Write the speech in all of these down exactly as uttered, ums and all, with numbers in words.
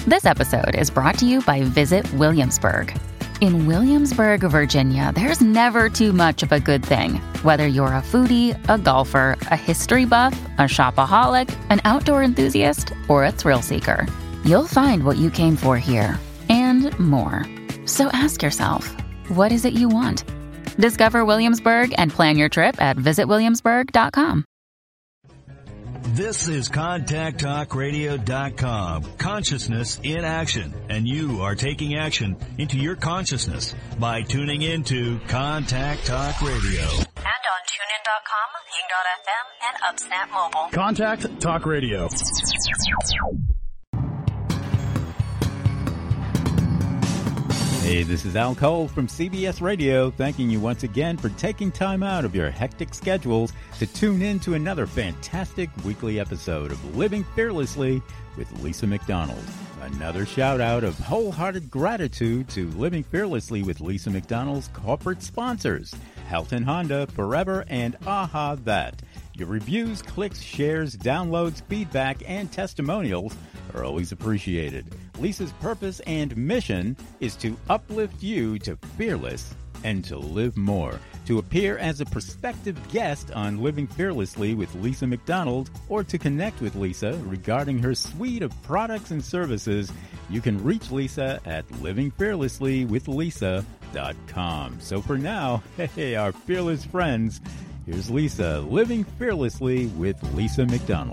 This episode is brought to you by Visit Williamsburg. In Williamsburg, Virginia, there's never too much of a good thing. Whether you're a foodie, a golfer, a history buff, a shopaholic, an outdoor enthusiast, or a thrill seeker, you'll find what you came for here and more. So ask yourself, what is it you want? Discover Williamsburg and plan your trip at visit williamsburg dot com. This is contact talk radio dot com. Consciousness in action. And you are taking action into your consciousness by tuning into Contact Talk Radio. And on tune in dot com, ping dot f m, and UpSnap Mobile. Contact Talk Radio. Hey, this is Al Cole from C B S Radio, thanking you once again for taking time out of your hectic schedules to tune in to another fantastic weekly episode of Living Fearlessly with Lisa McDonald. Another shout out of wholehearted gratitude to Living Fearlessly with Lisa McDonald's corporate sponsors, Helton Honda, Forever, and Aha That. Your reviews, clicks, shares, downloads, feedback, and testimonials are always appreciated. Lisa's purpose and mission is to uplift you to fearless and to live more. To appear as a prospective guest on Living Fearlessly with Lisa McDonald, or to connect with Lisa regarding her suite of products and services, you can reach Lisa at living fearlessly with lisa dot com. So for now, hey, our fearless friends, here's Lisa, Living Fearlessly with Lisa McDonald.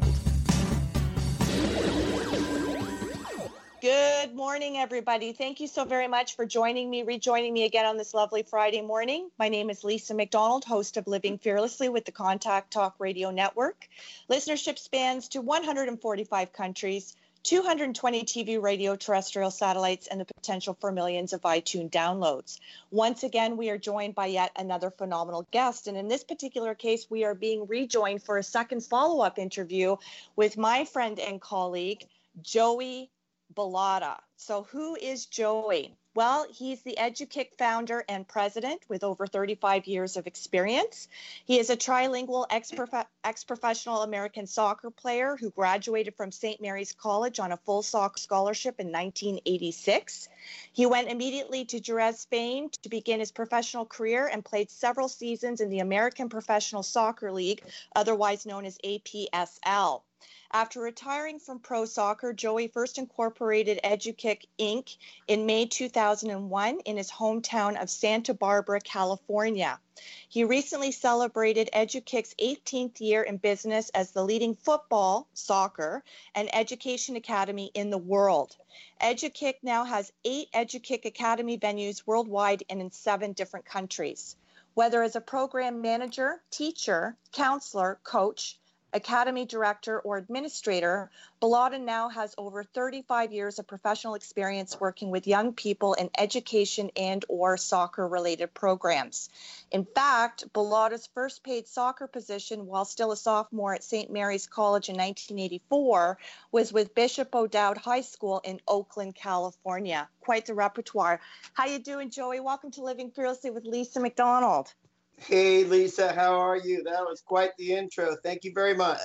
Good morning, everybody. Thank you so very much for joining me, rejoining me again on this lovely Friday morning. My name is Lisa McDonald, host of Living Fearlessly with the Contact Talk Radio Network. Listenership spans to one hundred forty-five countries, two hundred twenty T V, radio, terrestrial satellites, and the potential for millions of iTunes downloads. Once again, we are joined by yet another phenomenal guest. And in this particular case, we are being rejoined for a second follow-up interview with my friend and colleague, Joey Bellata. So who is Joey? Well, he's the EduKick founder and president with over thirty-five years of experience. He is a trilingual ex-prof- ex-professional American soccer player who graduated from Saint Mary's College on a full soccer scholarship in nineteen eighty-six. He went immediately to Jerez, Spain to begin his professional career and played several seasons in the American Professional Soccer League, otherwise known as A P S L. After retiring from pro soccer, Joey first incorporated EduKick Incorporated in May two thousand one in his hometown of Santa Barbara, California. He recently celebrated EduKick's eighteenth year in business as the leading football, soccer, and education academy in the world. EduKick now has eight EduKick Academy venues worldwide and in seven different countries. Whether as a program manager, teacher, counselor, coach, academy director, or administrator, Bellata now has over thirty-five years of professional experience working with young people in education and or soccer-related programs. In fact, Bellata's first paid soccer position while still a sophomore at Saint Mary's College in nineteen eighty-four was with Bishop O'Dowd High School in Oakland, California. Quite the repertoire. How you doing, Joey? Welcome to Living Fearlessly with Lisa McDonald. Hey, Lisa, how are you? That was quite the intro. Thank you very much.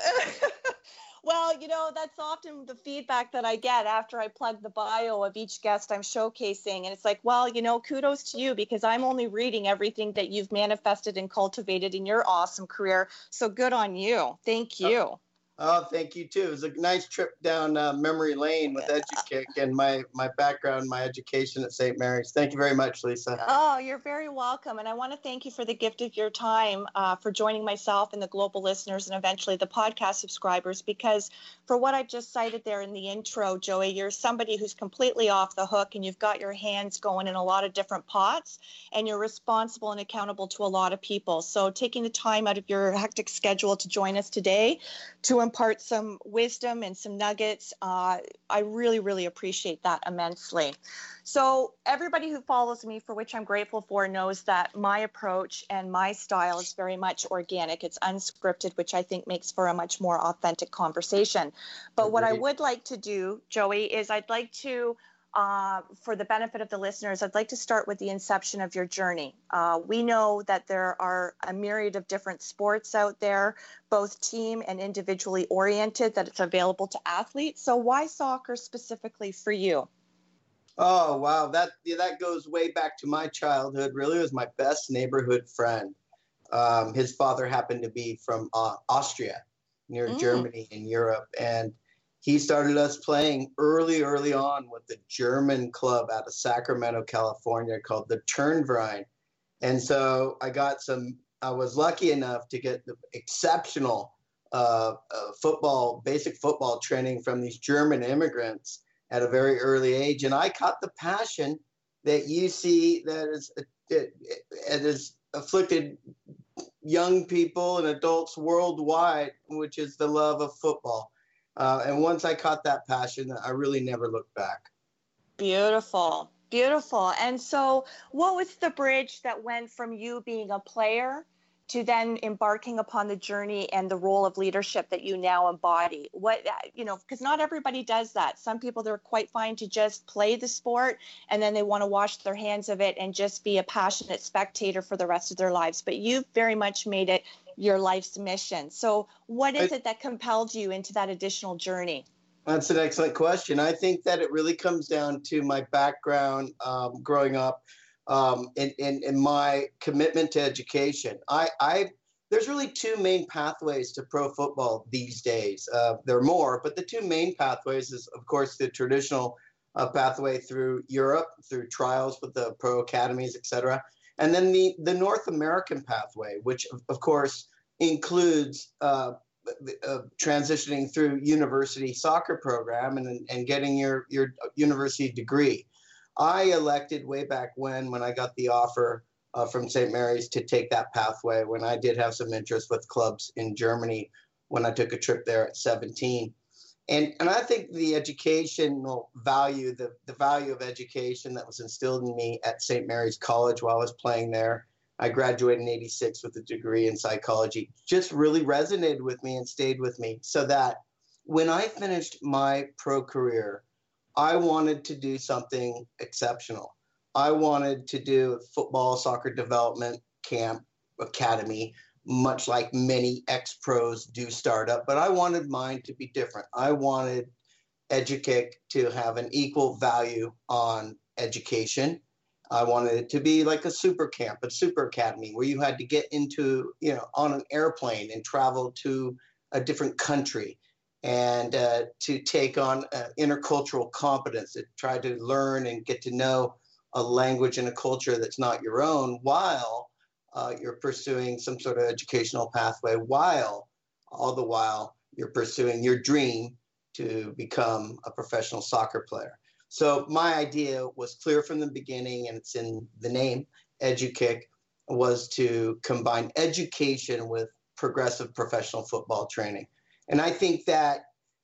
Well, you know, that's often the feedback that I get after I plug the bio of each guest I'm showcasing. And it's like, well, you know, kudos to you because I'm only reading everything that you've manifested and cultivated in your awesome career. So good on you. Thank you. Oh. Oh, thank you, too. It was a nice trip down uh, memory lane with EduKick and my, my background, my education at Saint Mary's. Thank you very much, Lisa. Oh, you're very welcome. And I want to thank you for the gift of your time uh, for joining myself and the global listeners and eventually the podcast subscribers, because for what I've just cited there in the intro, Joey, you're somebody who's completely off the hook and you've got your hands going in a lot of different pots and you're responsible and accountable to a lot of people. So taking the time out of your hectic schedule to join us today to impart some wisdom and some nuggets. Uh, I really, really appreciate that immensely. So everybody who follows me, for which I'm grateful for, knows that my approach and my style is very much organic. It's unscripted, which I think makes for a much more authentic conversation. But what I would like to do, Joey, is I'd like to uh, for the benefit of the listeners, I'd like to start with the inception of your journey. Uh, we know that there are a myriad of different sports out there, both team and individually oriented, that it's available to athletes. So why soccer specifically for you? Oh, wow. That yeah, that goes way back to my childhood. Really, it was my best neighborhood friend. Um, his father happened to be from uh, Austria, near mm. Germany in Europe. And he started us playing early, early on with the German club out of Sacramento, California, called the Turnverein. And so I got some, I was lucky enough to get the exceptional uh, uh, football, basic football training from these German immigrants at a very early age. And I caught the passion that you see that is, it, it is afflicted young people and adults worldwide, which is the love of football. Uh, and once I caught that passion, I really never looked back. Beautiful, beautiful. And so what was the bridge that went from you being a player to then embarking upon the journey and the role of leadership that you now embody? What, you know, because not everybody does that. Some people, they're quite fine to just play the sport and then they want to wash their hands of it and just be a passionate spectator for the rest of their lives. But you've very much made it your life's mission. So what is it that compelled you into that additional journey? That's an excellent question. I think that it really comes down to my background um, growing up um, and, and, and my commitment to education. I, I there's really two main pathways to pro football these days. Uh, there are more, but the two main pathways is, of course, the traditional uh, pathway through Europe, through trials with the pro academies, et cetera. And then the, the North American pathway, which, of, of course, includes uh, uh, transitioning through university soccer program and, and getting your, your university degree. I elected way back when, when I got the offer uh, from Saint Mary's to take that pathway, when I did have some interest with clubs in Germany when I took a trip there at seventeen. And and I think the educational value, the, the value of education that was instilled in me at Saint Mary's College while I was playing there, I graduated in eighty-six with a degree in psychology, just really resonated with me and stayed with me. So that when I finished my pro career, I wanted to do something exceptional. I wanted to do a football, soccer development camp, academy, much like many ex-pros do start up, but I wanted mine to be different. I wanted EduKick to have an equal value on education. I wanted it to be like a super camp, a super academy, where you had to get into, you know, on an airplane and travel to a different country and uh, to take on uh, intercultural competence, to try to learn and get to know a language and a culture that's not your own, while Uh, you're pursuing some sort of educational pathway, while all the while you're pursuing your dream to become a professional soccer player. So my idea was clear from the beginning, and it's in the name, EduKick, was to combine education with progressive professional football training. And I think that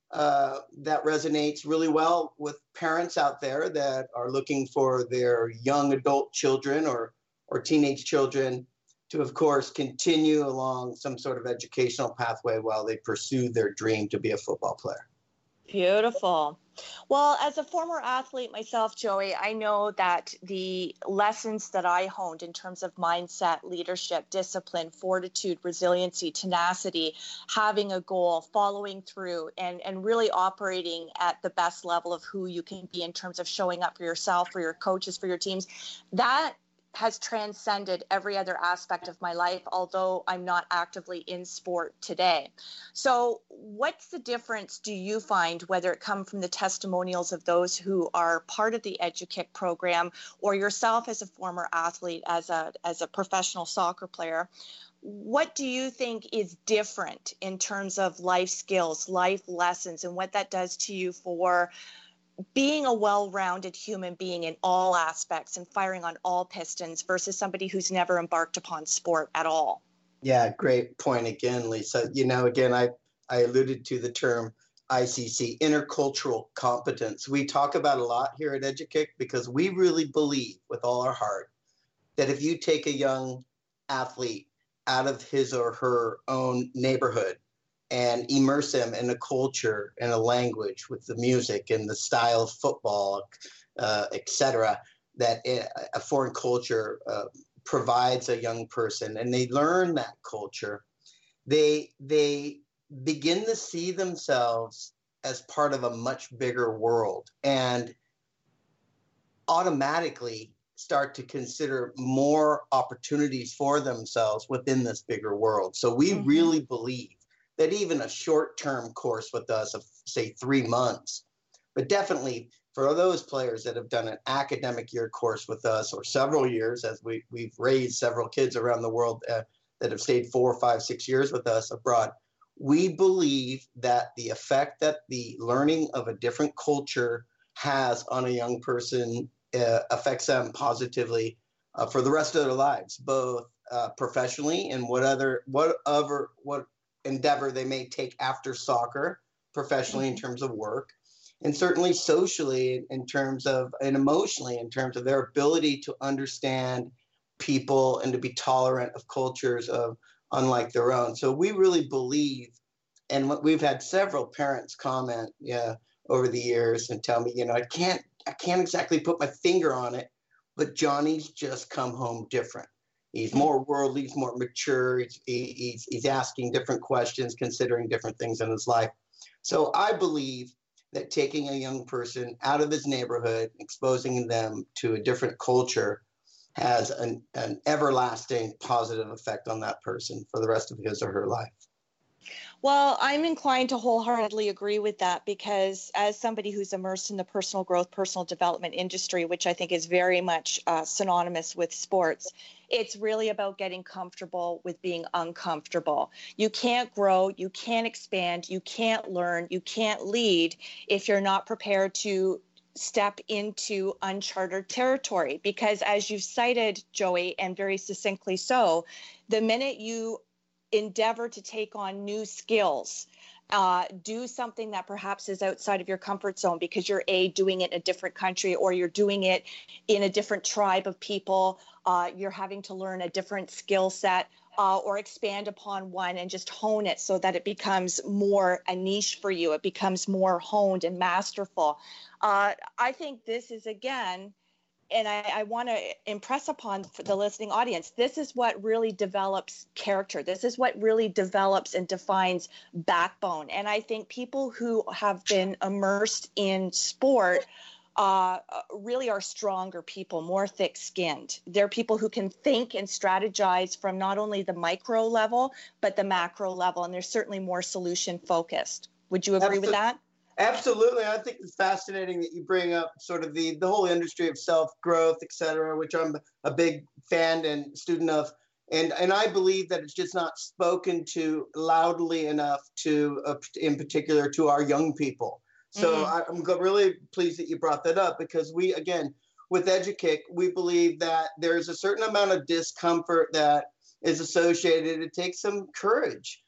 uh, that resonates really well with parents out there that are looking for their young adult children or or teenage children to, of course, continue along some sort of educational pathway while they pursue their dream to be a football player. Beautiful. Well, as a former athlete myself, Joey, I know that the lessons that I honed in terms of mindset, leadership, discipline, fortitude, resiliency, tenacity, having a goal, following through, and, and really operating at the best level of who you can be in terms of showing up for yourself, for your coaches, for your teams, that has transcended every other aspect of my life, although I'm not actively in sport today. So what's the difference, do you find, whether it come from the testimonials of those who are part of the EduKick program or yourself as a former athlete, as a as a professional soccer player? What do you think is different in terms of life skills, life lessons, and what that does to you for being a well-rounded human being in all aspects and firing on all pistons versus somebody who's never embarked upon sport at all? Yeah, great point again, Lisa. You know, again, I, I alluded to the term I C C, intercultural competence. We talk about a lot here at EduKick because we really believe with all our heart that if you take a young athlete out of his or her own neighborhood and immerse them in a culture and a language with the music and the style of football, uh, et cetera, that a foreign culture uh, provides a young person, and they learn that culture, they they begin to see themselves as part of a much bigger world, and automatically start to consider more opportunities for themselves within this bigger world. So we mm-hmm. really believe that even a short-term course with us of, say, three months, but definitely for those players that have done an academic year course with us or several years, as we, we've raised several kids around the world uh, that have stayed four, five, six years with us abroad, we believe that the effect that the learning of a different culture has on a young person uh, affects them positively uh, for the rest of their lives, both uh, professionally and what other, whatever, what endeavor they may take after soccer, professionally mm-hmm. in terms of work, and certainly socially in terms of, and emotionally in terms of their ability to understand people and to be tolerant of cultures of unlike their own. So we really believe, and we've had several parents comment yeah, over the years and tell me, you know, I can't, I can't exactly put my finger on it, but Johnny's just come home different. He's more worldly, he's more mature, he's, he's, he's asking different questions, considering different things in his life. So I believe that taking a young person out of his neighborhood, exposing them to a different culture, has an, an everlasting positive effect on that person for the rest of his or her life. Well, I'm inclined to wholeheartedly agree with that, because as somebody who's immersed in the personal growth, personal development industry, which I think is very much uh, synonymous with sports, it's really about getting comfortable with being uncomfortable. You can't grow, you can't expand, you can't learn, you can't lead if you're not prepared to step into uncharted territory. Because as you've cited, Joey, and very succinctly so, the minute you endeavor to take on new skills, uh, do something that perhaps is outside of your comfort zone because you're A, doing it in a different country, or you're doing it in a different tribe of people, uh, you're having to learn a different skill set, uh, or expand upon one and just hone it so that it becomes more a niche for you. It becomes more honed and masterful. Uh, I think this is, again, and I, I want to impress upon the listening audience, this is what really develops character. This is what really develops and defines backbone. And I think people who have been immersed in sport uh, really are stronger people, more thick-skinned. They're people who can think and strategize from not only the micro level, but the macro level. And they're certainly more solution-focused. Would you agree Absolutely. with that? Absolutely. I think it's fascinating that you bring up sort of the, the whole industry of self-growth, et cetera, which I'm a big fan and student of. And and I believe that it's just not spoken to loudly enough to, uh, in particular, to our young people. So mm-hmm. I'm really pleased that you brought that up, because we, again, with EduKick, we believe that there's a certain amount of discomfort that is associated. It takes some courage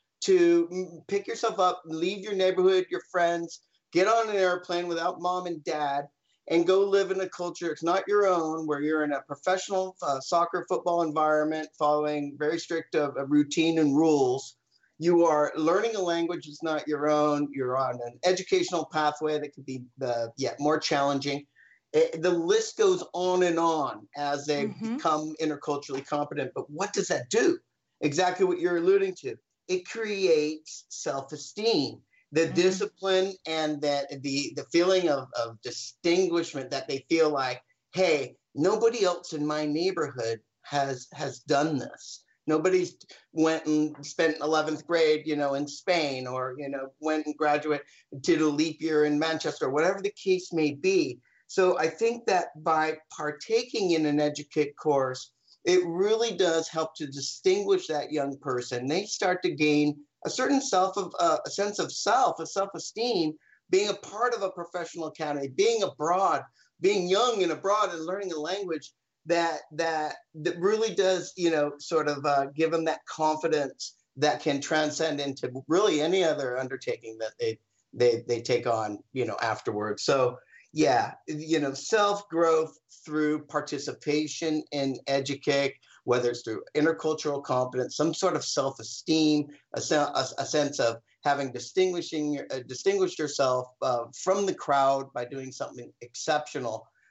to pick yourself up, leave your neighborhood, your friends, get on an airplane without mom and dad, and go live in a culture it's not your own, where you're in a professional uh, soccer, football environment, following very strict uh, routine and rules. You are learning a language that's not your own. You're on an educational pathway that could be uh, yet more challenging. It, the list goes on and on as they mm-hmm. become interculturally competent. But what does that do? Exactly what you're alluding to. It creates self-esteem. The mm-hmm. discipline and that the the feeling of, of distinguishment that they feel like, hey, nobody else in my neighborhood has has done this. Nobody's went and spent eleventh grade, you know, in Spain, or, you know, went and graduated to the leap year in Manchester, whatever the case may be. So I think that by partaking in an EduKick course, it really does help to distinguish that young person. They start to gain a certain self of uh, a sense of self, a self-esteem, being a part of a professional academy, being abroad, being young and abroad and learning a language that that that really does, you know, sort of uh, give them that confidence that can transcend into really any other undertaking that they they they take on, you know, afterwards. So yeah, you know, self-growth through participation in EduKick, whether it's through intercultural competence, some sort of self-esteem, a, a, a sense of having distinguishing uh, distinguished yourself uh, from the crowd by doing something exceptional.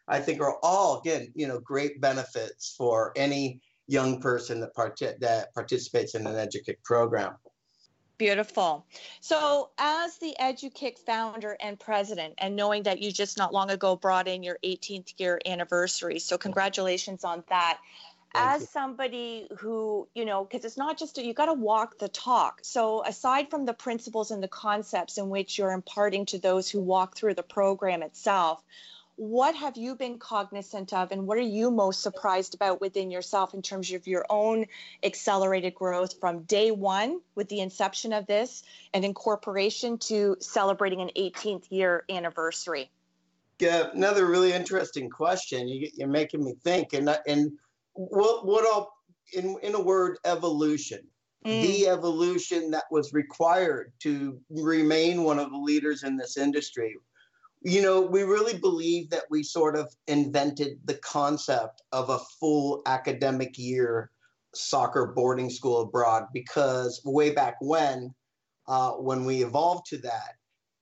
I think are all, again, you know, great benefits for any young person that, part- that participates in an EduKick program. Beautiful. So as the EduKick founder and president, and knowing that you just not long ago brought in your eighteenth year anniversary, so congratulations on that. Thank As you. somebody who, you know, because it's not just, a, you got to walk the talk. So aside from the principles and the concepts in which you're imparting to those who walk through the program itself, what have you been cognizant of, and what are you most surprised about within yourself in terms of your own accelerated growth from day one with the inception of this and incorporation to celebrating an eighteenth year anniversary? Yeah, another really interesting question. You, you're making me think, and and what what I'll in in a word, evolution. Mm. The evolution that was required to remain one of the leaders in this industry. You know, we really believe that we sort of invented the concept of a full academic year soccer boarding school abroad, because way back when, uh, when we evolved to that,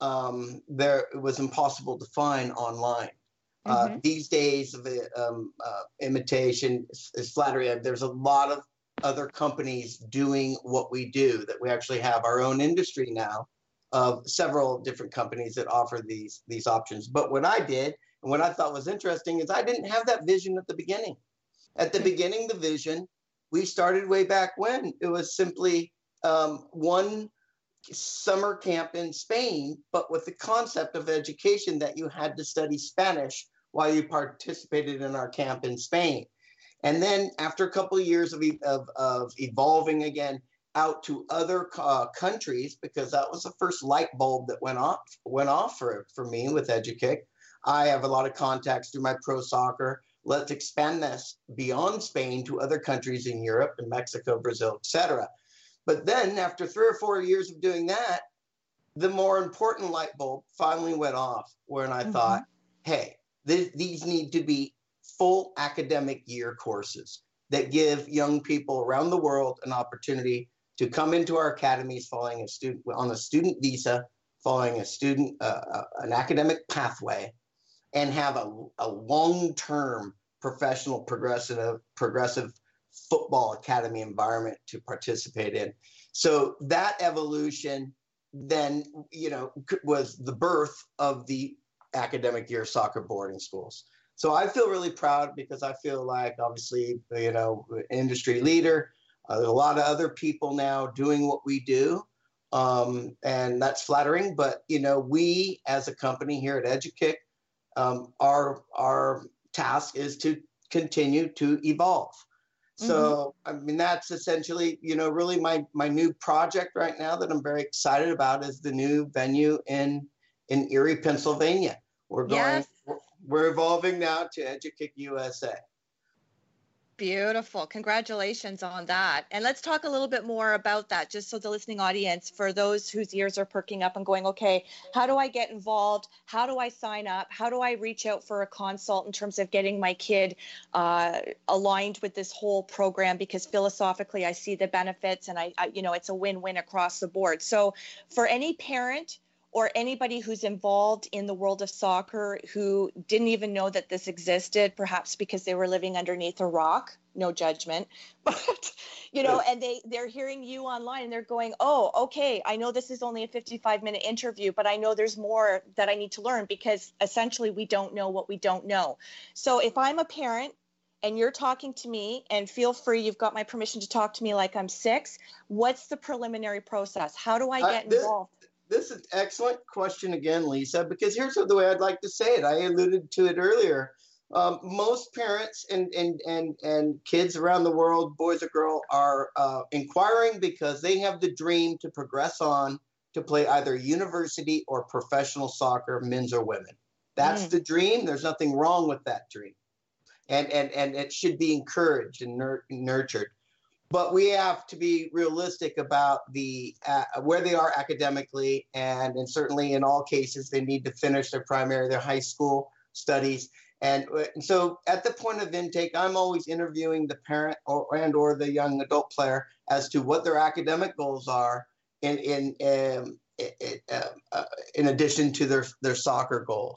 um, there it was impossible to find online. Mm-hmm. Uh, these days of um, uh, imitation is, is flattery. There's a lot of other companies doing what we do, that we actually have our own industry now of several different companies that offer these these options. But what I did, and what I thought was interesting, is I didn't have that vision at the beginning. At the beginning, the vision, we started way back when. It was simply um, one summer camp in Spain, but with the concept of education that you had to study Spanish while you participated in our camp in Spain. And then after a couple of years of, of, of evolving again out to other uh, countries, because that was the first light bulb that went off went off for, for me with EduKick. I have a lot of contacts through my pro soccer. Let's expand this beyond Spain to other countries in Europe and Mexico, Brazil, et cetera. But then after three or four years of doing that, the more important light bulb finally went off, when I mm-hmm. thought, hey, th- these need to be full academic year courses that give young people around the world an opportunity to come into our academies following a student on a student visa, following a student, uh, uh, an academic pathway, and have a, a long-term professional progressive, progressive football academy environment to participate in. So that evolution then, you know, was the birth of the academic year soccer boarding schools. So I feel really proud, because I feel like, obviously, you know, industry leader. Uh, there's a lot of other people now doing what we do, um, and that's flattering. But, you know, we as a company here at EduKick, um, our our task is to continue to evolve. So, mm-hmm. I mean, that's essentially, you know, really my my new project right now that I'm very excited about is the new venue in in Erie, Pennsylvania. We're going, yes. we're, we're evolving now to EduKick U S A. Beautiful. Congratulations on that. And let's talk a little bit more about that, just so the listening audience, for those whose ears are perking up and going, okay, how do I get involved? How do I sign up? How do I reach out for a consult in terms of getting my kid uh, aligned with this whole program? Because philosophically, I see the benefits, and I, I, you know, it's a win-win across the board. So for any parent or anybody who's involved in the world of soccer who didn't even know that this existed, perhaps because they were living underneath a rock, no judgment, but, you know, and they, they're hearing you online and they're going, oh, okay, I know this is only a fifty-five minute interview, but I know there's more that I need to learn, because essentially we don't know what we don't know. So if I'm a parent and you're talking to me, and feel free, you've got my permission to talk to me like I'm six, what's the preliminary process? How do I get uh, this- involved? This is an excellent question again, Lisa, because here's the way I'd like to say it. I alluded to it earlier. Um, most parents and, and, and, and kids around the world, boys or girls, are uh, inquiring because they have the dream to progress on to play either university or professional soccer, men's or women. That's mm. the dream. There's nothing wrong with that dream. And, and, and it should be encouraged and nur- nurtured. But we have to be realistic about the uh, where they are academically, and, and certainly in all cases, they need to finish their primary, their high school studies. And, and so at the point of intake, I'm always interviewing the parent or, and or the young adult player as to what their academic goals are in in um, in, uh, uh, in addition to their, their soccer goals.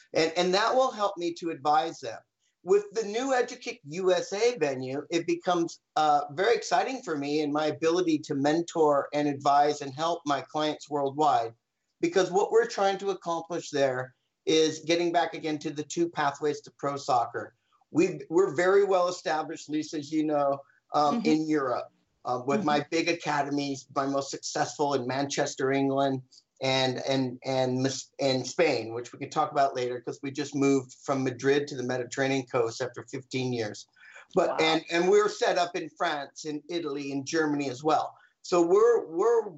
And, and that will help me to advise them. With the new Edukick U S A venue, it becomes uh, very exciting for me in my ability to mentor and advise and help my clients worldwide, because what we're trying to accomplish there is getting back again to the two pathways to pro soccer. We've, we're very well established, Lisa, as you know, um, mm-hmm. in Europe uh, with mm-hmm. my big academies, my most successful in Manchester, England, and and and and Spain, which we can talk about later because we just moved from Madrid to the Mediterranean coast after fifteen years. But wow. and and we're set up in France, in Italy, in Germany as well. So we're we're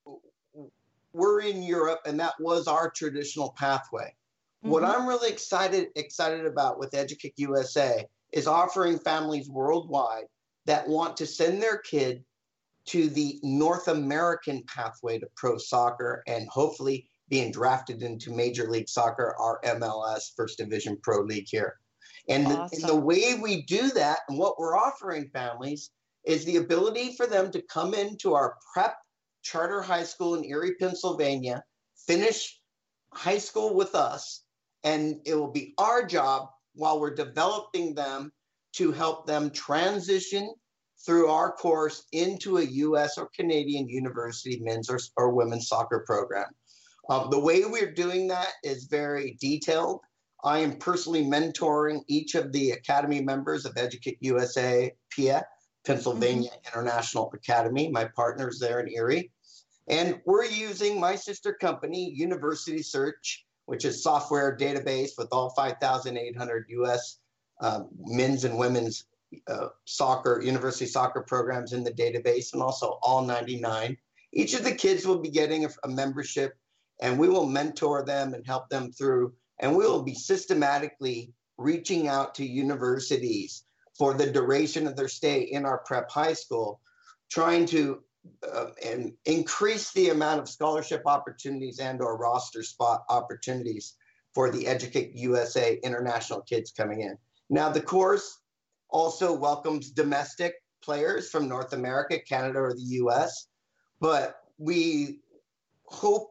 we're in Europe, and that was our traditional pathway. Mm-hmm. What I'm really excited excited about with Edukick U S A is offering families worldwide that want to send their kid to the North American pathway to pro soccer and hopefully being drafted into Major League Soccer, our M L S First Division Pro League here. And, awesome. the, and the way we do that and what we're offering families is the ability for them to come into our prep charter high school in Erie, Pennsylvania, finish high school with us, and it will be our job while we're developing them to help them transition through our course into a U S or Canadian university men's or, or women's soccer program. Um, the way we're doing that is very detailed. I am personally mentoring each of the academy members of Edukick U S A, P I A, Pennsylvania mm-hmm. International Academy, my partners there in Erie. And we're using my sister company, University Search, which is software database with all five thousand eight hundred U S um, men's and women's Uh, soccer, university soccer programs in the database, and also all ninety-nine. Each of the kids will be getting a, a membership, and we will mentor them and help them through, and we will be systematically reaching out to universities for the duration of their stay in our prep high school, trying to uh, and increase the amount of scholarship opportunities and or roster spot opportunities for the Edukick U S A international kids coming in. Now, the course also welcomes domestic players from North America, Canada, or the U S, but we hope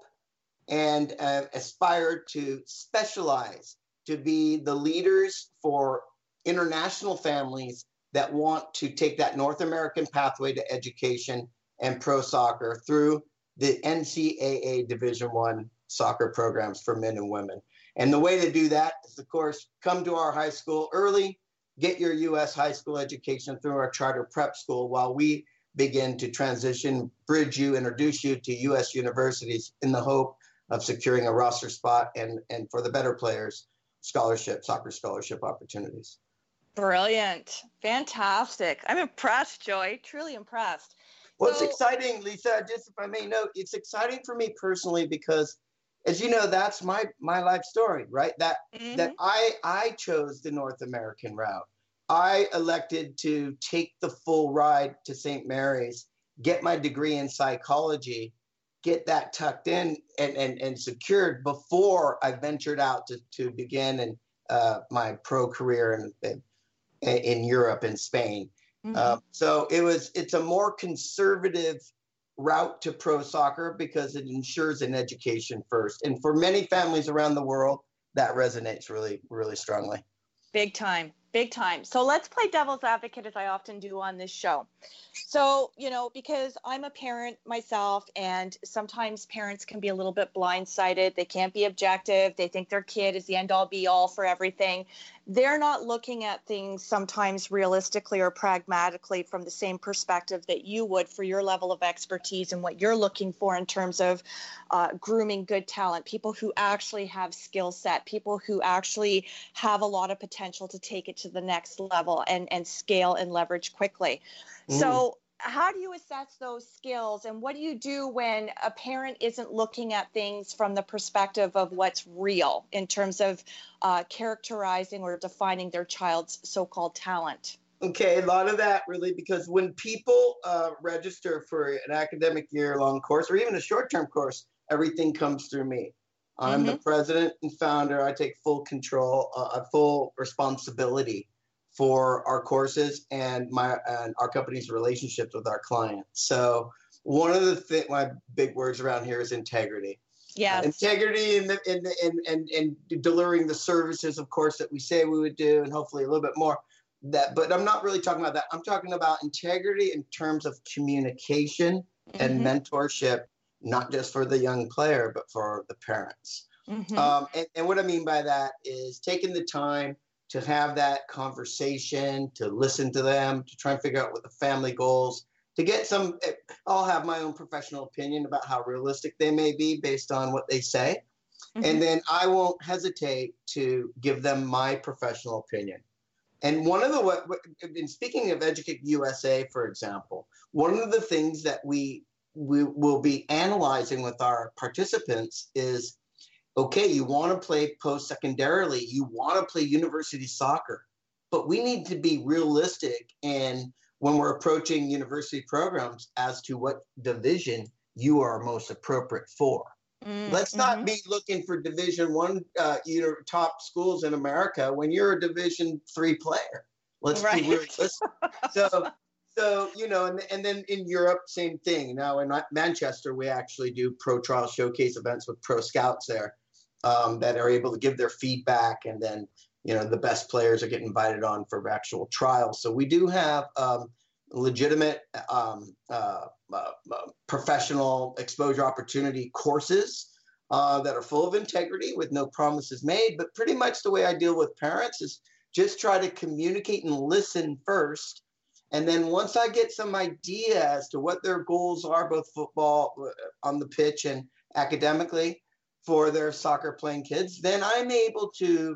and uh, aspire to specialize to be the leaders for international families that want to take that North American pathway to education and pro soccer through the N C A A Division One soccer programs for men and women. And the way to do that is, of course, come to our high school early, get your U S high school education through our charter prep school while we begin to transition, bridge you, introduce you to U S universities in the hope of securing a roster spot and, and for the better players, scholarship, soccer scholarship opportunities. Brilliant. Fantastic. I'm impressed, Joy, truly impressed. Well, so, it's exciting, Lisa, just if I may note, it's exciting for me personally because, as you know, that's my my life story, right? That mm-hmm. that I I chose the North American route. I elected to take the full ride to Saint Mary's, get my degree in psychology, get that tucked in and and, and secured before I ventured out to to begin and uh, my pro career in, in in Europe and Spain. Mm-hmm. Uh, so it was it's a more conservative route to pro soccer because it ensures an education first. And for many families around the world, that resonates really, really strongly. Big time, big time. So let's play devil's advocate, as I often do on this show. So, you know, because I'm a parent myself, and sometimes parents can be a little bit blindsided. They can't be objective. They think their kid is the end all be all for everything. They're not looking at things sometimes realistically or pragmatically from the same perspective that you would for your level of expertise and what you're looking for in terms of uh, grooming good talent, people who actually have skill set, people who actually have a lot of potential to take it to the next level and, and scale and leverage quickly. Mm. So how do you assess those skills, and what do you do when a parent isn't looking at things from the perspective of what's real in terms of uh, characterizing or defining their child's so-called talent? Okay, a lot of that really, because when people uh, register for an academic year-long course or even a short-term course, everything comes through me. I'm mm-hmm. the president and founder. I take full control, uh, full responsibility for our courses and my and our company's relationships with our clients. So one of the th- my big words around here is integrity. Yes. Uh, integrity in the in the in, in, in delivering the services, of course, that we say we would do, and hopefully a little bit more. That, but I'm not really talking about that. I'm talking about integrity in terms of communication mm-hmm. and mentorship, not just for the young player, but for the parents. Mm-hmm. Um, and, and what I mean by that is taking the time to have that conversation, to listen to them, to try and figure out what the family goals, to get some, I'll have my own professional opinion about how realistic they may be based on what they say. Mm-hmm. And then I won't hesitate to give them my professional opinion. And one of the, what, in speaking of Edukick U S A, for example, one of the things that we, we will be analyzing with our participants is, okay, you want to play post-secondarily, you want to play university soccer, but we need to be realistic in when we're approaching university programs as to what division you are most appropriate for. Mm, Let's not mm-hmm. be looking for Division One, uh, you know, top schools in America when you're a Division Three player. Let's right. be realistic. so, so you know, and and then in Europe, same thing. Now in Manchester, we actually do pro trial showcase events with pro scouts there um, that are able to give their feedback, and then you know the best players are getting invited on for actual trials. So we do have um, legitimate um, uh, uh, uh, professional exposure opportunity courses uh, that are full of integrity with no promises made. But pretty much the way I deal with parents is just try to communicate and listen first. And then once I get some idea as to what their goals are, both football on the pitch and academically for their soccer playing kids, then I'm able to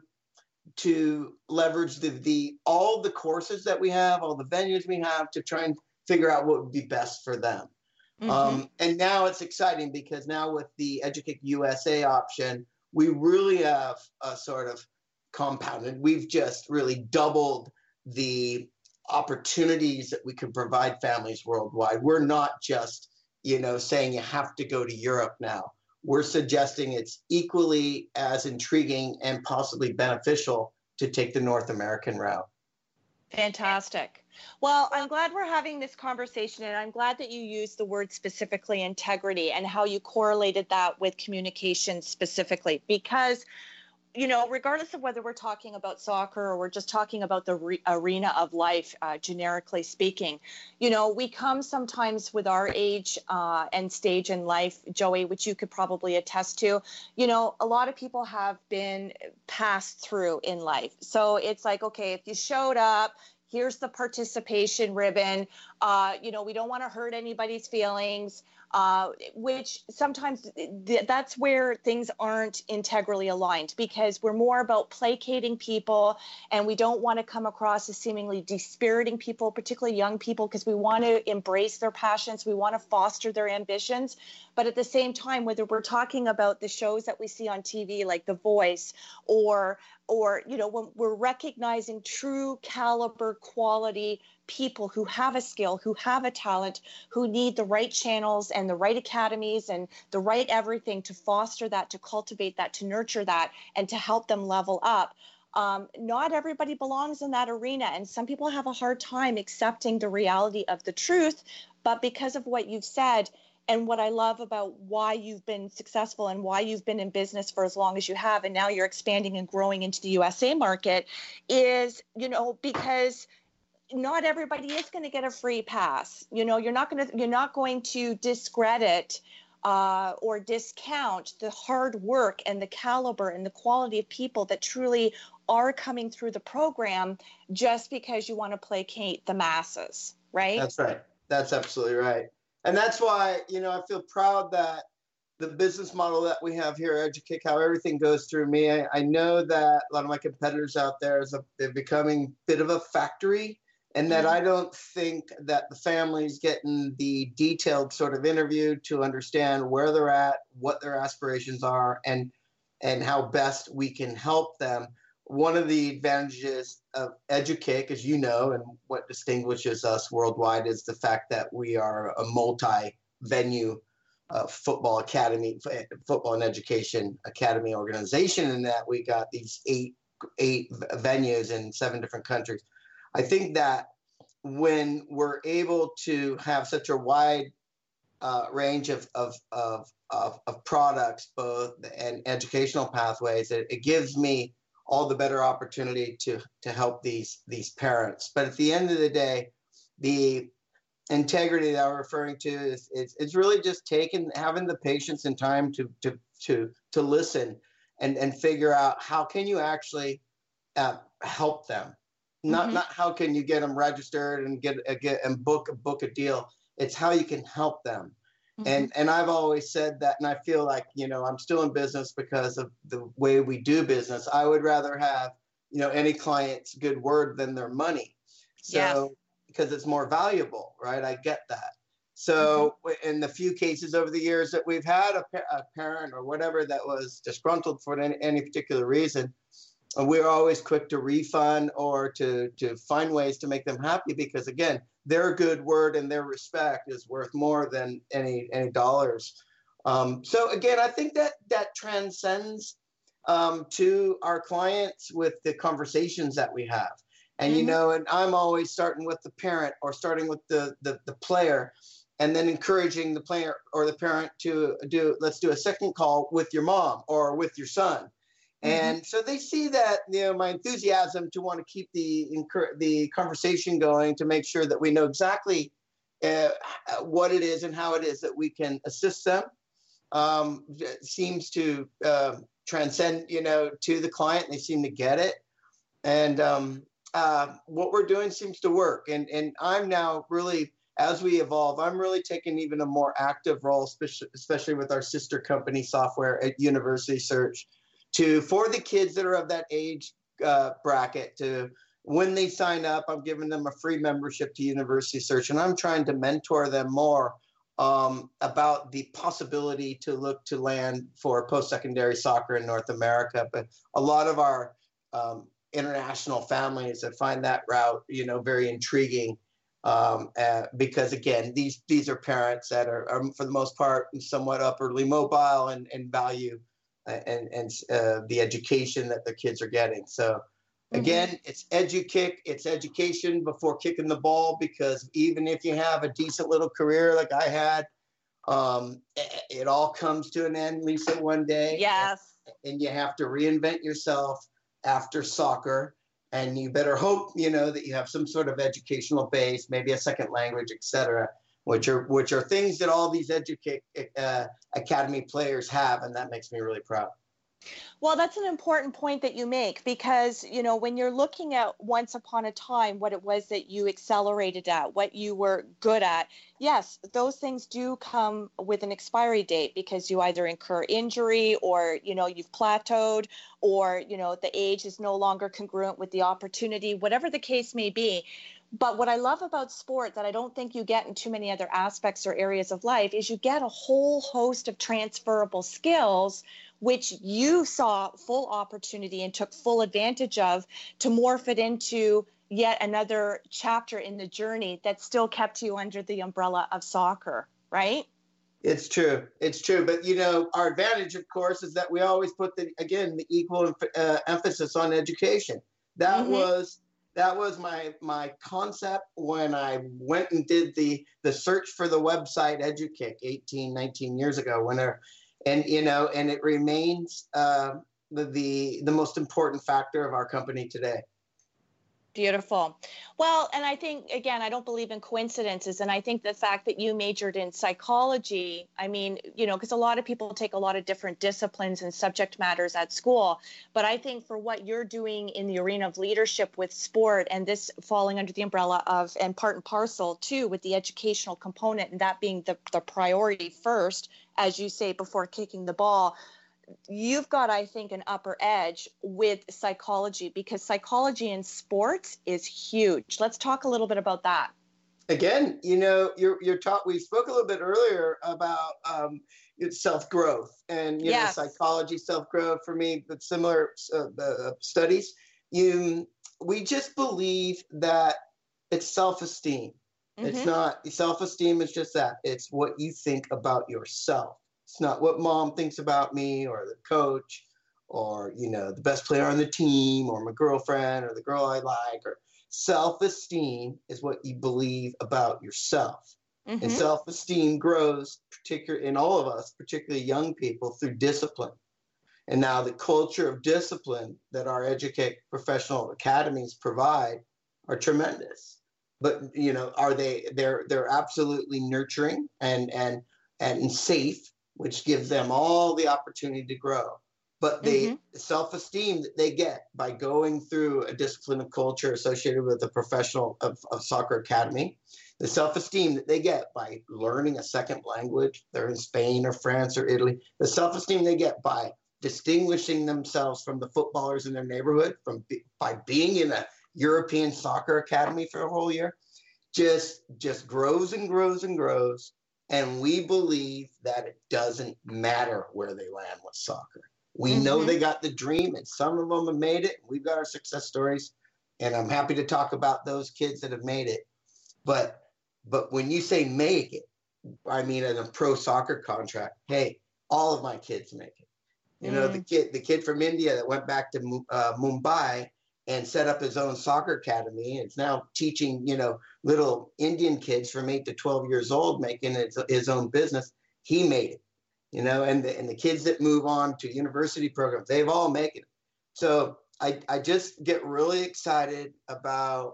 to leverage the, the all the courses that we have, all the venues we have to try and figure out what would be best for them. Mm-hmm. Um, and now it's exciting because now with the Edukick U S A option, we really have a sort of compounded. We've just really doubled the opportunities that we can provide families worldwide. We're not just, you know, saying you have to go to Europe now. We're suggesting it's equally as intriguing and possibly beneficial to take the North American route. Fantastic. Well, I'm glad we're having this conversation, and I'm glad that you used the word specifically integrity and how you correlated that with communication specifically, because you know, regardless of whether we're talking about soccer or we're just talking about the re- arena of life, uh, generically speaking, you know, we come sometimes with our age uh, and stage in life, Joey, which you could probably attest to. You know, a lot of people have been passed through in life. So it's like, okay, if you showed up, here's the participation ribbon. Uh, you know, we don't want to hurt anybody's feelings. Uh, which sometimes th- that's where things aren't integrally aligned, because we're more about placating people and we don't want to come across as seemingly dispiriting people, particularly young people, because we want to embrace their passions. We want to foster their ambitions. But at the same time, whether we're talking about the shows that we see on T V, like The Voice, or, or you know, when we're recognizing true caliber quality people who have a skill, who have a talent, who need the right channels and the right academies and the right everything to foster that, to cultivate that, to nurture that, and to help them level up. Um, not everybody belongs in that arena, and some people have a hard time accepting the reality of the truth. But because of what you've said, and what I love about why you've been successful and why you've been in business for as long as you have, and now you're expanding and growing into the U S A market, is, you know, because not everybody is going to get a free pass. You know, you're not going to, you're not going to discredit uh, or discount the hard work and the caliber and the quality of people that truly are coming through the program just because you want to placate the masses, right? That's right. That's absolutely right. And that's why, you know, I feel proud that the business model that we have here at Edukick, how everything goes through me. I, I know that a lot of my competitors out there, is a, they're becoming a bit of a factory. And that I don't think that the family's getting the detailed sort of interview to understand where they're at, what their aspirations are, and and how best we can help them. One of the advantages of Edukick, as you know, and what distinguishes us worldwide, is the fact that we are a multi-venue uh, football academy, football and education academy organization, in that we got these eight eight venues in seven different countries. I think that when we're able to have such a wide uh, range of, of, of, of, of products, both and educational pathways, it, it gives me all the better opportunity to, to help these, these parents. But at the end of the day, the integrity that I'm referring to is it's, it's really just taking, having the patience and time to, to, to, to listen and, and figure out how can you actually uh, help them. Not, mm-hmm. not how can you get them registered and get, uh, get and book, book a deal. It's how you can help them. Mm-hmm. And and I've always said that, and I feel like, you know, I'm still in business because of the way we do business. I would rather have, you know, any client's good word than their money. So, yes. Because it's more valuable, right? I get that. So mm-hmm. in the few cases over the years that we've had a, a parent or whatever that was disgruntled for any, any particular reason, we're always quick to refund or to, to find ways to make them happy because, again, their good word and their respect is worth more than any any dollars. Um, so, again, I think that that transcends um, to our clients with the conversations that we have. And, mm-hmm. you know, and I'm always starting with the parent or starting with the, the, the player and then encouraging the player or the parent to do, let's do a second call with your mom or with your son. And mm-hmm. so they see that, you know, my enthusiasm to want to keep the the conversation going to make sure that we know exactly uh, what it is and how it is that we can assist them um, seems to uh, transcend, you know, to the client. They seem to get it. And um, uh, what we're doing seems to work. And, and I'm now really, as we evolve, I'm really taking even a more active role, especially, especially with our sister company software at University Search. To for the kids that are of that age uh, bracket, to when they sign up, I'm giving them a free membership to University Search, and I'm trying to mentor them more um, about the possibility to look to land for post-secondary soccer in North America. But a lot of our um, international families that find that route, you know, very intriguing um, uh, because again, these these are parents that are, are for the most part somewhat upwardly mobile and, and value. and and uh, the education that the kids are getting. So again, mm-hmm. it's edu-kick, it's education before kicking the ball, because even if you have a decent little career like I had, um, it, it all comes to an end, Lisa, one day. Yes. And, and you have to reinvent yourself after soccer. And you better hope, you know, that you have some sort of educational base, maybe a second language, et cetera, which are which are things that all these educate uh, academy players have, and that makes me really proud. Well, that's an important point that you make, because, you know, when you're looking at once upon a time what it was that you accelerated at, what you were good at, yes, those things do come with an expiry date, because you either incur injury or, you know, you've plateaued, or, you know, the age is no longer congruent with the opportunity, whatever the case may be. But what I love about sport that I don't think you get in too many other aspects or areas of life is you get a whole host of transferable skills, which you saw full opportunity and took full advantage of to morph it into yet another chapter in the journey that still kept you under the umbrella of soccer, right? It's true. It's true. But, you know, our advantage, of course, is that we always put, the again, the equal uh, emphasis on education. That mm-hmm. was... That was my my concept when I went and did the the search for the website edu-kick eighteen, nineteen years ago. When I, and you know, and it remains uh, the, the the most important factor of our company today. Beautiful. Well, and I think, again, I don't believe in coincidences. And I think the fact that you majored in psychology, I mean, you know, because a lot of people take a lot of different disciplines and subject matters at school. But I think for what you're doing in the arena of leadership with sport, and this falling under the umbrella of, and part and parcel too, with the educational component, and that being the, the priority first, as you say, before kicking the ball, you've got, I think, an upper edge with psychology, because psychology in sports is huge. Let's talk a little bit about that. Again, you know, you're you're taught. We spoke a little bit earlier about um, self-growth and you yes. know, psychology, self-growth. For me, but similar uh, uh, studies. You, we just believe that it's self-esteem. Mm-hmm. It's not self-esteem. Is just that. It's what you think about yourself. It's not what mom thinks about me or the coach or, you know, the best player on the team or my girlfriend or the girl I like. Or self-esteem is what you believe about yourself. Mm-hmm. And self-esteem grows, particularly in all of us, particularly young people, through discipline. And now the culture of discipline that our educate professional academies provide are tremendous. But, you know, are they, they're, they're absolutely nurturing and, and, and safe, which gives them all the opportunity to grow. But the mm-hmm. self-esteem that they get by going through a discipline of culture associated with a professional of, of soccer academy, the self-esteem that they get by learning a second language, they're in Spain or France or Italy, the self-esteem they get by distinguishing themselves from the footballers in their neighborhood, from by being in a European soccer academy for a whole year, just just grows and grows and grows. And we believe that it doesn't matter where they land with soccer. We mm-hmm. know they got the dream, and some of them have made it. We've got our success stories, and I'm happy to talk about those kids that have made it. But but when you say make it, I mean in a pro soccer contract, hey, all of my kids make it. You know, mm. the kid, the kid from India that went back to uh, Mumbai and set up his own soccer academy. It's now teaching, you know, little Indian kids from eight to twelve years old, making his, his own business. He made it, you know, and the, and the kids that move on to university programs, they've all made it. So I, I just get really excited about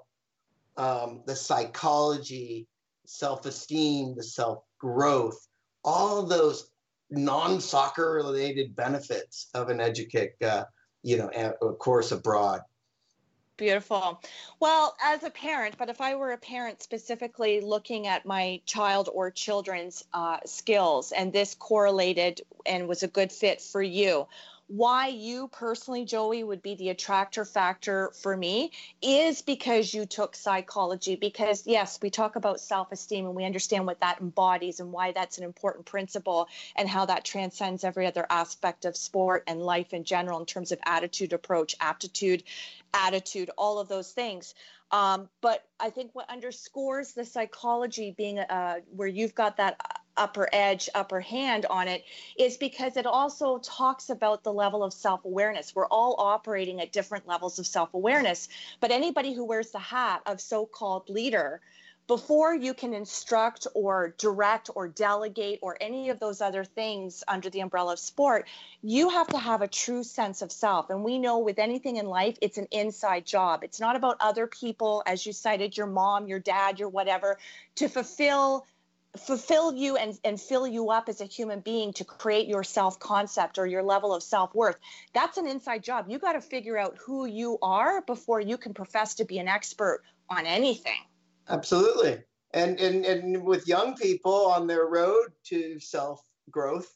um, the psychology, self-esteem, the self-growth, all of those non-soccer related benefits of an educate, uh, you know, a course abroad. Beautiful. Well, as a parent, but if I were a parent specifically looking at my child or children's uh, skills, and this correlated and was a good fit for you, why you personally, Joey, would be the attractor factor for me is because you took psychology. Because, yes, we talk about self-esteem and we understand what that embodies and why that's an important principle and how that transcends every other aspect of sport and life in general in terms of attitude, approach, aptitude, attitude, all of those things. Um, but I think what underscores the psychology being uh, where you've got that upper edge, upper hand on it is because it also talks about the level of self-awareness. We're all operating at different levels of self-awareness, but anybody who wears the hat of so-called leader, before you can instruct or direct or delegate or any of those other things under the umbrella of sport, you have to have a true sense of self. And we know with anything in life, it's an inside job. It's not about other people, as you cited, your mom, your dad, your whatever, to fulfill fulfill you and, and fill you up as a human being to create your self-concept or your level of self-worth. That's an inside job. You got to figure out who you are before you can profess to be an expert on anything. Absolutely. And, and, and with young people on their road to self-growth,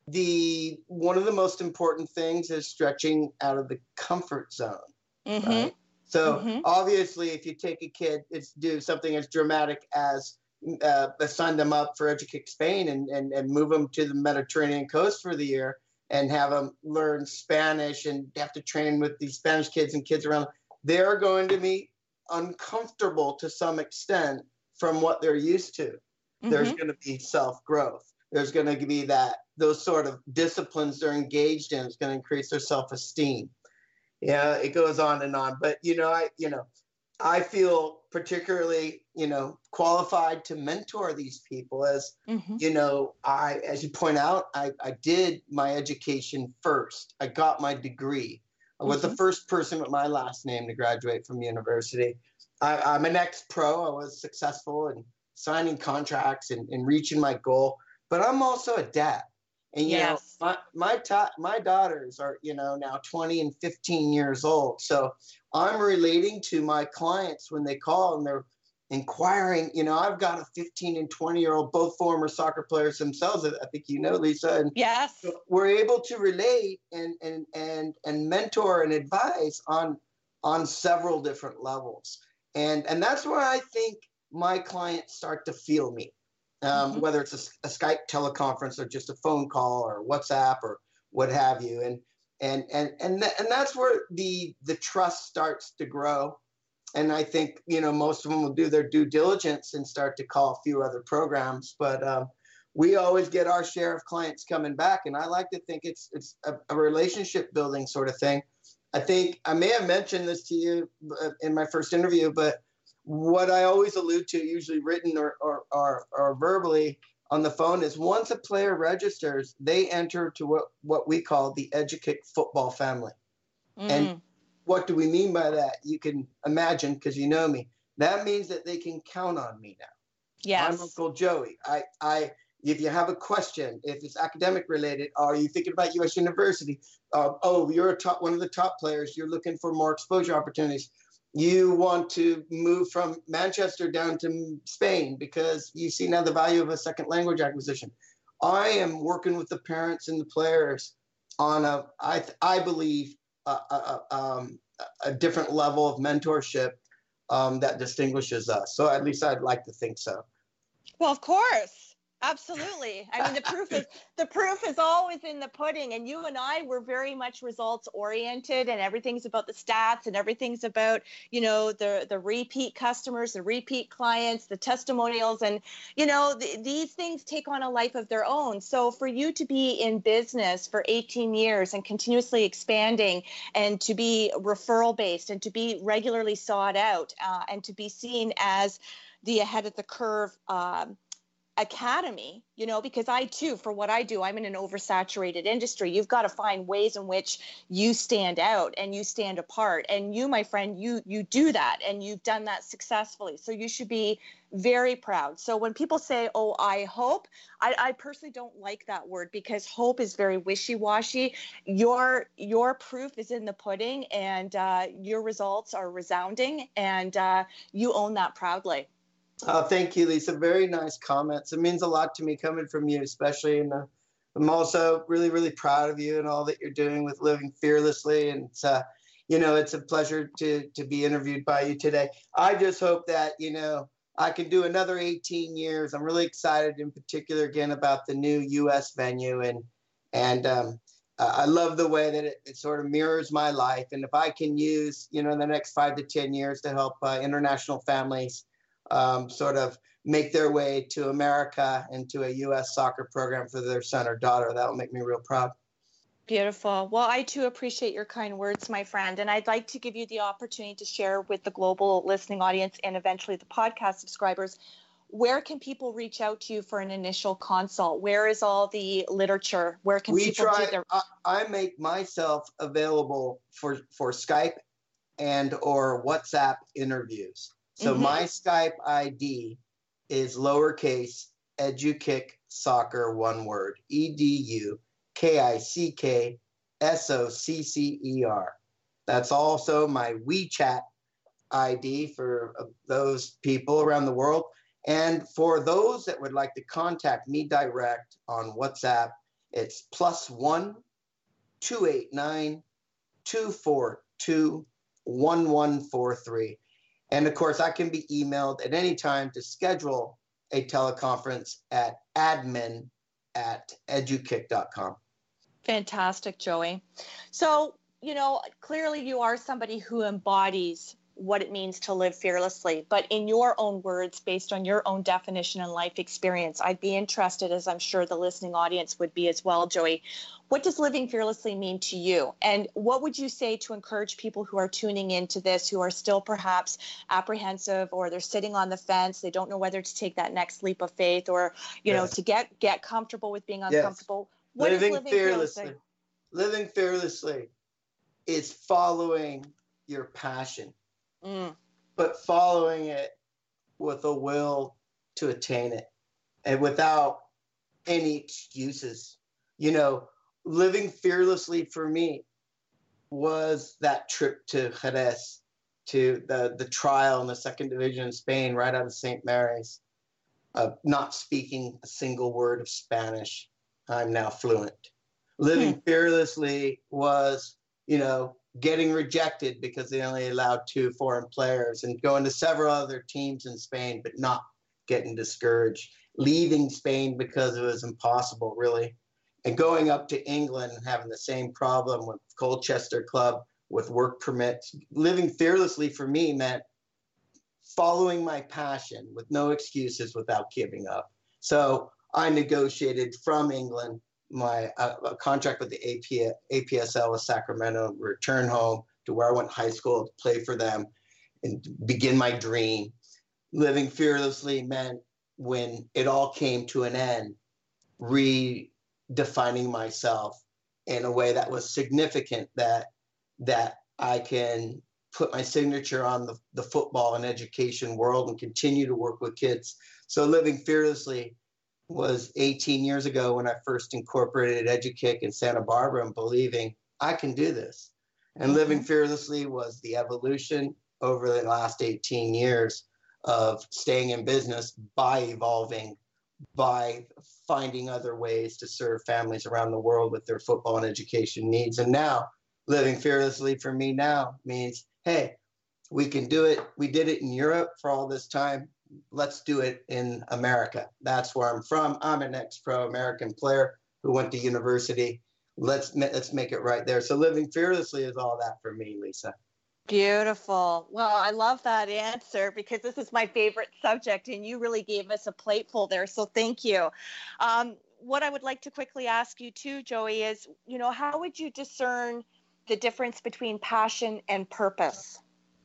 the one of the most important things is stretching out of the comfort zone. Mm-hmm. Right? So mm-hmm. obviously, if you take a kid, it's do something as dramatic as uh, sign them up for Educate Spain and, and, and move them to the Mediterranean coast for the year and have them learn Spanish and have to train with these Spanish kids and kids around. They're going to be uncomfortable to some extent from what they're used to. Mm-hmm. There's going to be self-growth. There's going to be that those sort of disciplines they're engaged in is going to increase their self-esteem. Yeah, it goes on and on. But, you know, I, you know, I feel particularly, you know, qualified to mentor these people as, mm-hmm. you know, I, as you point out, I, I did my education first. I got my degree. I was mm-hmm. the first person with my last name to graduate from university. I, I'm an ex-pro. I was successful in signing contracts and, and reaching my goal. But I'm also a dad. And, you yes. know, my my, ta- my daughters are, you know, now twenty and fifteen years old. So I'm relating to my clients when they call and they're inquiring. You know, I've got a fifteen and twenty year old, both former soccer players themselves. I think, you know, Lisa. And yes. we're able to relate and, and, and, and mentor and advise on, on several different levels. And, and that's where I think my clients start to feel me. Um, mm-hmm. Whether it's a, a Skype teleconference or just a phone call or WhatsApp or what have you. And and and and, th- and that's where the the trust starts to grow. And I think, you know, most of them will do their due diligence and start to call a few other programs. But um, we always get our share of clients coming back. And I like to think it's it's a, a relationship building sort of thing. I think I may have mentioned this to you in my first interview, but what I always allude to, usually written or, or, or, or verbally on the phone, is once a player registers, they enter to what, what we call the EduKick football family. Mm. And what do we mean by that? You can imagine, because you know me. That means that they can count on me now. Yes. I'm Uncle Joey. I, I, if you have a question, if it's academic related, are you thinking about U S University? Uh, oh, you're a top, one of the top players. You're looking for more exposure opportunities. You want to move from Manchester down to Spain because you see now the value of a second language acquisition. I am working with the parents and the players on a, I, I believe, a, a, um, a different level of mentorship um, that distinguishes us. So at least I'd like to think so. Well, of course. Absolutely. I mean, the proof is the proof is always in the pudding. And you and I were very much results oriented, and everything's about the stats, and everything's about, you know, the the repeat customers, the repeat clients, the testimonials, and you know, the, these things take on a life of their own. So for you to be in business for eighteen years and continuously expanding, and to be referral based, and to be regularly sought out, uh, and to be seen as the ahead of the curve Um, academy, you know, because I too, for what I do, I'm in an oversaturated industry. You've got to find ways in which you stand out and you stand apart. And you, my friend, you you do that, and you've done that successfully. So you should be very proud. So when people say, oh, I hope, I, I personally don't like that word, because hope is very wishy-washy. Your your proof is in the pudding, and uh, your results are resounding, and uh, you own that proudly. Oh, thank you, Lisa. Very nice comments. It means a lot to me coming from you, especially. And uh, I'm also really, really proud of you and all that you're doing with Living Fearlessly. And, it's, uh, you know, it's a pleasure to to be interviewed by you today. I just hope that, you know, I can do another eighteen years. I'm really excited in particular, again, about the new U S venue. And, and um, I love the way that it, it sort of mirrors my life. And if I can use, you know, in the next five to ten years to help uh, international families Um, sort of make their way to America and to a U S soccer program for their son or daughter, that will make me real proud. Beautiful. Well, I too appreciate your kind words, my friend. And I'd like to give you the opportunity to share with the global listening audience, and eventually the podcast subscribers, where can people reach out to you for an initial consult? Where is all the literature? Where can we people try, do their... I, I make myself available for, for Skype and or WhatsApp interviews. So mm-hmm. my Skype I D is lowercase EduKick Soccer, one word, E D U K I C K S O C C E R. That's also my WeChat I D for uh, those people around the world. And for those that would like to contact me direct on WhatsApp, it's plus one, two eight nine, two four two, one one four three. And of course, I can be emailed at any time to schedule a teleconference at admin at edukick dot com. Fantastic, Joey. So, you know, clearly you are somebody who embodies what it means to live fearlessly, but in your own words, based on your own definition and life experience, I'd be interested, as I'm sure the listening audience would be as well, Joey. What does living fearlessly mean to you? And what would you say to encourage people who are tuning into this, who are still perhaps apprehensive, or they're sitting on the fence, they don't know whether to take that next leap of faith, or, you yes. know, to get, get comfortable with being uncomfortable? Yes. What living is living fearlessly? fearlessly? Living fearlessly is following your passion, mm. but following it with a will to attain it, and without any excuses. You know, living fearlessly for me was that trip to Jerez, to the, the trial in the second division in Spain, right out of Saint Mary's, uh, not speaking a single word of Spanish. I'm now fluent. Living hmm. fearlessly was, you know, getting rejected because they only allowed two foreign players, and going to several other teams in Spain, but not getting discouraged. Leaving Spain because it was impossible, really. And going up to England and having the same problem with Colchester Club, with work permits. Living fearlessly for me meant following my passion with no excuses, without giving up. So I negotiated from England my uh, a contract with the A P, A P S L with Sacramento, return home to where I went to high school to play for them. and begin my dream. Living fearlessly meant when it all came to an end, redefining myself in a way that was significant, that that I can put my signature on the, the football and education world and continue to work with kids. So Living Fearlessly was eighteen years ago when I first incorporated EduKick in Santa Barbara and believing I can do this. And mm-hmm. Living Fearlessly was the evolution over the last eighteen years of staying in business by evolving, by finding other ways to serve families around the world with their football and education needs. And now Living Fearlessly for me now means, hey, we can do it. We did it in Europe for all this time. Let's do it in America. That's where I'm from. I'm an ex-pro American player who went to university. Let's let's make it right there. So Living Fearlessly is all that for me, Lisa. Beautiful. Well, I love that answer because this is my favorite subject, and you really gave us a plateful there. So thank you. Um, what I would like to quickly ask you too, Joey, is, you know, how would you discern the difference between passion and purpose?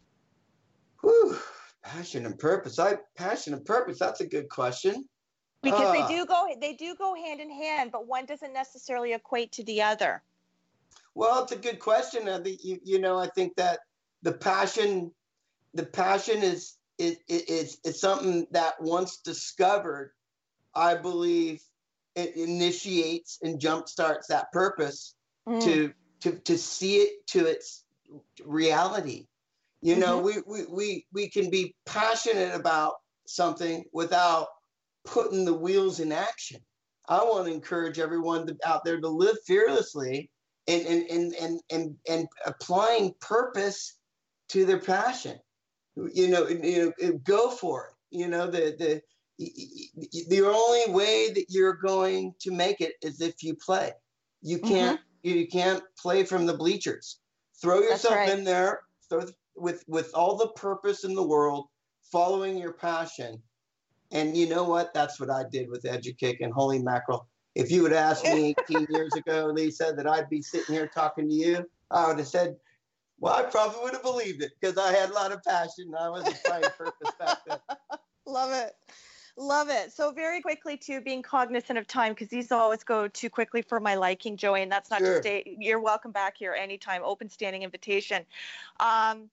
Whew, passion and purpose. I passion and purpose. That's a good question. Because uh, they do go they do go hand in hand, but one doesn't necessarily equate to the other. Well, it's a good question. I think you you know I think that the passion the passion is is is is something that once discovered, I believe it initiates and jumpstarts that purpose mm. to to to see it to its reality. You know, mm-hmm. we, we, we, we can be passionate about something without putting the wheels in action. I want to encourage everyone to, out there to live fearlessly and, and, and, and, and, and applying purpose to their passion. You know, you know, go for it. You know, the, the, the only way that you're going to make it is if you play. You can't, mm-hmm. you can't play from the bleachers. Throw yourself right. in there. Throw with with all the purpose in the world, following your passion. And you know what? That's what I did with EduKick, and holy mackerel. If you would ask me eighteen years ago, Lisa, that I'd be sitting here talking to you, I would have said, well, I probably would have believed it because I had a lot of passion and I was applying purpose back then. Love it. Love it. So very quickly, too, being cognizant of time, because these always go too quickly for my liking, Joey, and that's not sure. to stay. You're welcome back here anytime. Open standing invitation. Um,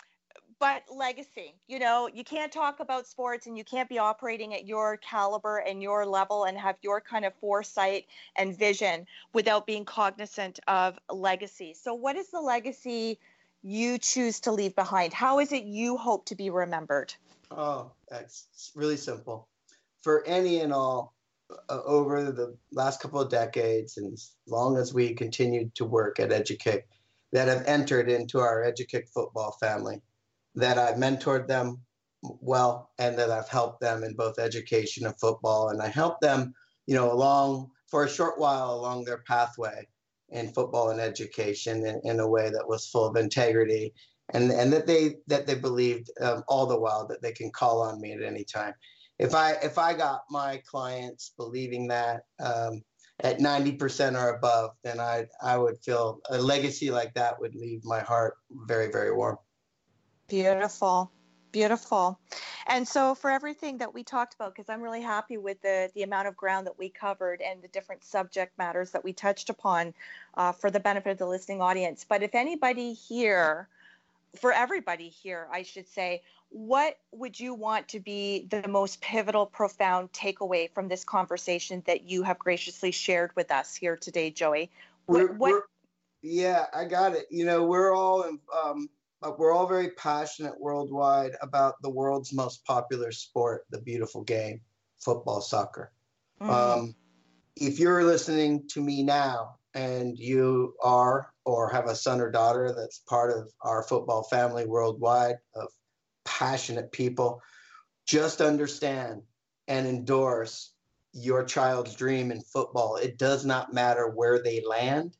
but legacy, you know, you can't talk about sports and you can't be operating at your caliber and your level and have your kind of foresight and vision without being cognizant of legacy. So what is the legacy you choose to leave behind? How is it you hope to be remembered? Oh, that's really simple. For any and all, uh, over the last couple of decades, and as long as we continued to work at EduKick, that have entered into our EduKick football family, that I've mentored them well, and that I've helped them in both education and football. And I helped them, you know, along for a short while along their pathway in football and education in, in a way that was full of integrity. And and that they that they believed um, all the while that they can call on me at any time. If I if I got my clients believing that um, at ninety percent or above, then I I would feel a legacy like that would leave my heart very, very warm. Beautiful. Beautiful. And so for everything that we talked about, because I'm really happy with the, the amount of ground that we covered and the different subject matters that we touched upon uh, for the benefit of the listening audience. But if anybody here, for everybody here, I should say, what would you want to be the most pivotal, profound takeaway from this conversation that you have graciously shared with us here today, Joey? What, we're, what... We're, yeah, I got it. You know, we're all in, um, we're all very passionate worldwide about the world's most popular sport, the beautiful game, football, soccer. Mm. Um, if you're listening to me now and you are or have a son or daughter that's part of our football family worldwide of passionate people, just understand and endorse your child's dream in football. It does not matter where they land.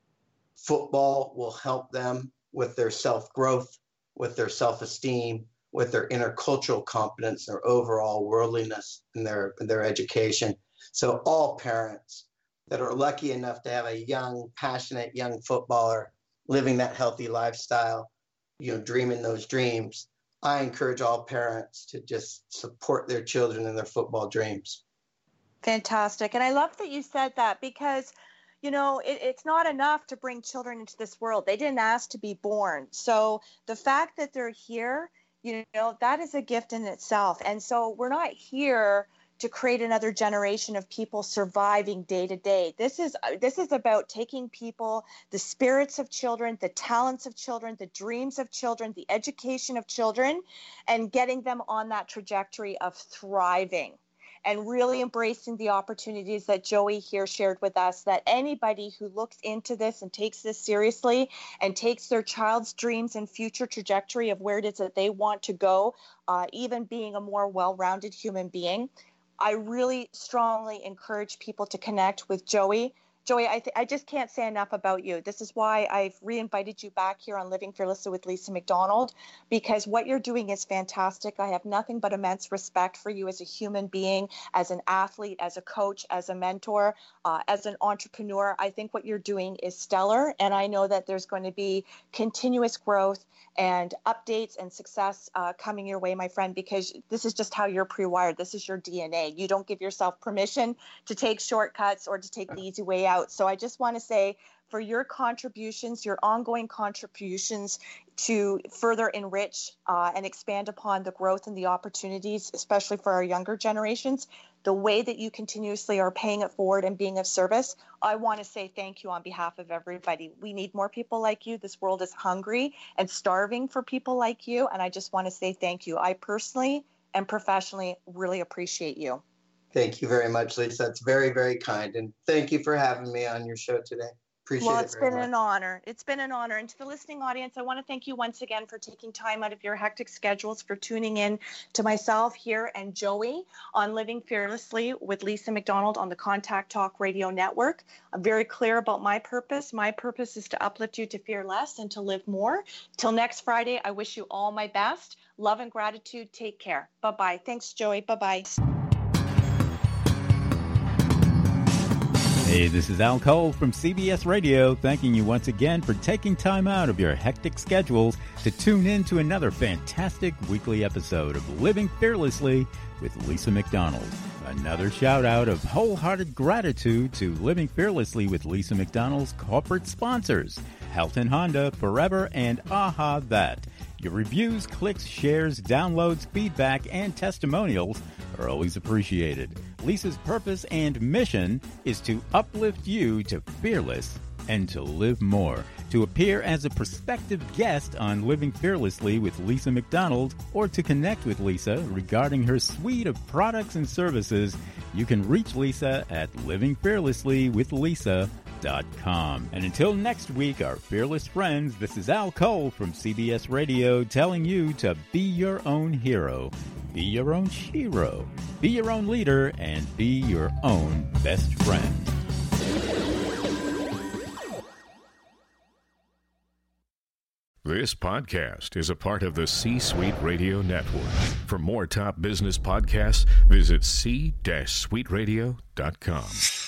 Football will help them with their self-growth, with their self-esteem, with their intercultural competence, their overall worldliness in their, in their education. So all parents that are lucky enough to have a young, passionate young footballer living that healthy lifestyle, you know, dreaming those dreams, I encourage all parents to just support their children in their football dreams. Fantastic. And I love that you said that, because, you know, it, it's not enough to bring children into this world. They didn't ask to be born. So the fact that they're here, you know, that is a gift in itself. And so we're not here to create another generation of people surviving day to day. This is this is about taking people, the spirits of children, the talents of children, the dreams of children, the education of children, and getting them on that trajectory of thriving and really embracing the opportunities that Joey here shared with us, that anybody who looks into this and takes this seriously and takes their child's dreams and future trajectory of where it is that they want to go, uh, even being a more well-rounded human being, I really strongly encourage people to connect with Joey. Joey, I, th- I just can't say enough about you. This is why I've re-invited you back here on Living Fearlessly with Lisa McDonald, because what you're doing is fantastic. I have nothing but immense respect for you as a human being, as an athlete, as a coach, as a mentor, uh, as an entrepreneur. I think what you're doing is stellar, and I know that there's going to be continuous growth and updates and success uh, coming your way, my friend, because this is just how you're pre-wired. This is your D N A. You don't give yourself permission to take shortcuts or to take the easy way out. So I just want to say, for your contributions, your ongoing contributions to further enrich uh, and expand upon the growth and the opportunities, especially for our younger generations, the way that you continuously are paying it forward and being of service, I want to say thank you on behalf of everybody. We need more people like you. This world is hungry and starving for people like you, and I just want to say thank you. I personally and professionally really appreciate you. Thank you very much, Lisa. That's very, very kind, and thank you for having me on your show today. Appreciate well, it it's very been much. an honor. It's been an honor. And to the listening audience, I want to thank you once again for taking time out of your hectic schedules for tuning in to myself here and Joey on Living Fearlessly with Lisa McDonald on the Contact Talk Radio Network. I'm very clear about my purpose. My purpose is to uplift you to fear less and to live more. Till next Friday, I wish you all my best. Love and gratitude. Take care. Bye-bye. Thanks, Joey. Bye-bye. Hey, this is Al Cole from C B S Radio, thanking you once again for taking time out of your hectic schedules to tune in to another fantastic weekly episode of Living Fearlessly with Lisa McDonald. Another shout out of wholehearted gratitude to Living Fearlessly with Lisa McDonald's corporate sponsors, Helton Honda, Forever, and Aha That. Your reviews, clicks, shares, downloads, feedback, and testimonials are always appreciated. Lisa's purpose and mission is to uplift you to fearless and to live more. To appear as a prospective guest on Living Fearlessly with Lisa McDonald, or to connect with Lisa regarding her suite of products and services, you can reach Lisa at living fearlessly with lisa dot com. And until next week, our fearless friends, this is Al Cole from C B S Radio telling you to be your own hero, be your own shero, be your own leader, and be your own best friend. This podcast is a part of the C-Suite Radio Network. For more top business podcasts, visit c suite radio dot com.